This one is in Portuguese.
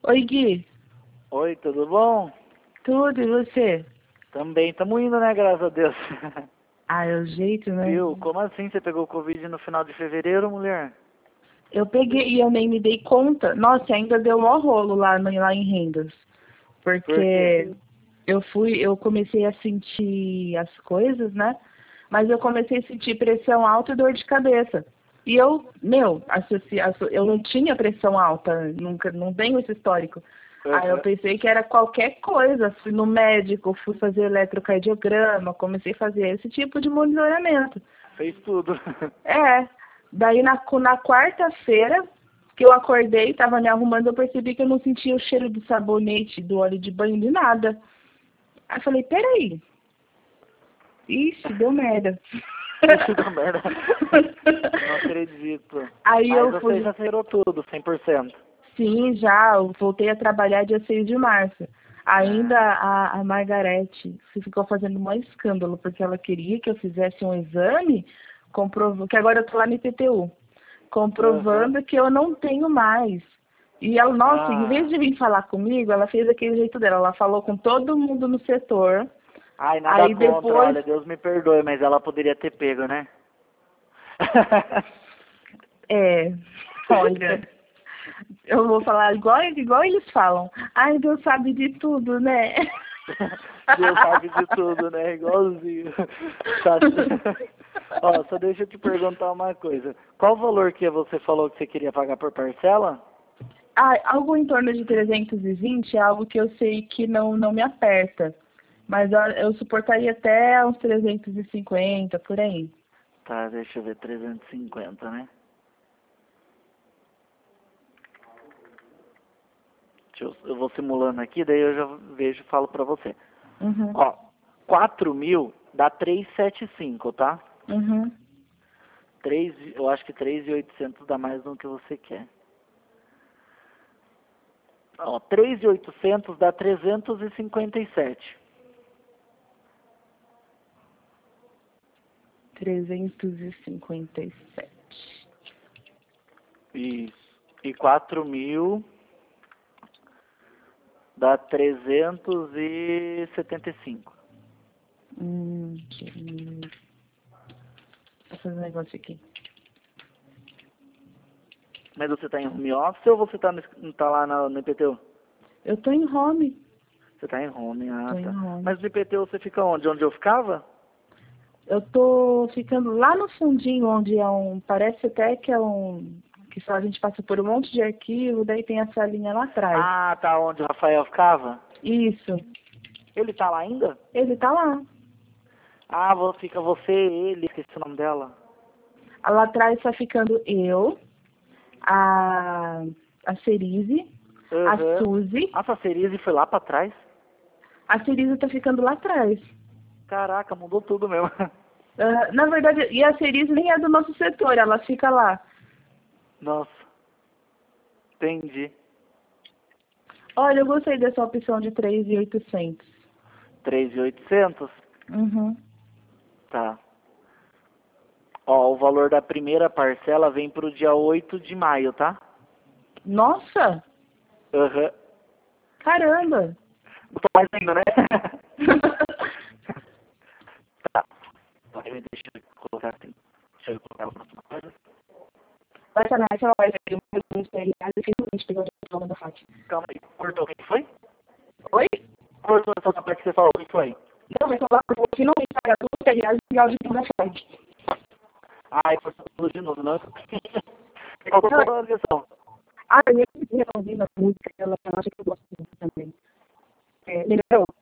Oi, Gui. Oi, tudo bom? Tudo, e você? Também, estamos indo, né, graças a Deus. Ah, é o jeito, né? Viu? Como assim você pegou Covid no final de fevereiro, mulher? Eu peguei e eu nem me dei conta. Nossa, ainda deu mó rolo lá em Rendas. Por quê? Porque eu comecei a sentir as coisas, né? Mas eu comecei a sentir pressão alta e dor de cabeça. E eu não tinha pressão alta, nunca, não tenho esse histórico. Aí eu Aham. pensei que era qualquer coisa. Fui no médico, fui fazer eletrocardiograma, comecei a fazer esse tipo de monitoramento. Fez tudo. É, daí na quarta-feira que eu acordei, estava me arrumando, eu percebi que eu não sentia o cheiro do sabonete, do óleo de banho, de nada. Aí eu falei, peraí. Ixi, deu merda. Isso deu merda. Não acredito. Aí Mas eu você fui, já zerou tudo, 100%. sim, já, eu voltei a trabalhar dia 6 de março. Ainda Ah, a Margarete ficou fazendo um escândalo, porque ela queria que eu fizesse um exame, que agora eu tô lá no IPTU, aham. comprovando que eu não tenho mais. E ela, nossa, em vez Ah. de vir falar comigo, ela fez aquele jeito dela, ela falou com todo mundo no setor, Ai, nada aí contra, depois, olha, Deus me perdoe, mas ela poderia ter pego, né? é, olha, eu vou falar igual eles falam. Ai, Deus sabe de tudo, né? Deus sabe de tudo, né? Igualzinho. Tá. Ó, só deixa eu te perguntar uma coisa. Qual o valor que você falou que você queria pagar por parcela? Ah, algo em torno de 320 é algo que eu sei que não me aperta. Mas eu suportaria até uns 350 por aí. Tá, deixa eu ver, 350, né? Eu vou simulando aqui, daí eu já vejo e falo pra você. Uhum, Ó, 4.000 dá 375, tá? uhum. Eu acho que 3.800 dá mais do que você quer. Ó, 3.800 dá 357. 357. Isso. E 4.000 dá 375. Vou fazer um negócio aqui. Mas você tá em home office ou você tá lá no IPTU? Eu tô em home. Você tá em home, Tô ah, em tá. home. Mas no IPTU você fica onde? Onde eu ficava? Eu tô ficando lá no fundinho, onde é parece até que é que só a gente passa por um monte de arquivo, daí tem a salinha lá atrás. Ah, tá onde o Rafael ficava? Isso. Ele tá lá ainda? Ele tá lá. Ah, fica você e ele, esqueci o nome dela. Lá atrás tá ficando eu, a, a Cerise, a Aham. Suzy. A Cerise foi lá pra trás? A Cerise tá ficando lá atrás. Caraca, mudou tudo mesmo. Na verdade, e a Cerise nem é do nosso setor, ela fica lá. Nossa, entendi. Olha, eu gostei dessa opção de 3.800. 3.800. Uhum. Tá. Ó, o valor da primeira parcela vem pro dia 8 de maio, tá? Nossa, Aham. caramba. Não tô mais ainda, né? Tá. Deixa eu colocar assim. Deixa eu colocar uma coisa. Vai saber, essa hora eu pergunto pra ele, e finalmente pegou a diploma da FAC. Calma aí. Cortou o que foi? Oi? Cortou essa parte que você falou. O que foi? Não, vai falar porque eu vou finalmente pagar tudo que aliás pegar o diploma da FAC. Ai, cortou tudo de novo, não? Qual Não, foi a ligação? eu ia ouvindo a música, ela acha que eu gosto muito também. Melhorou?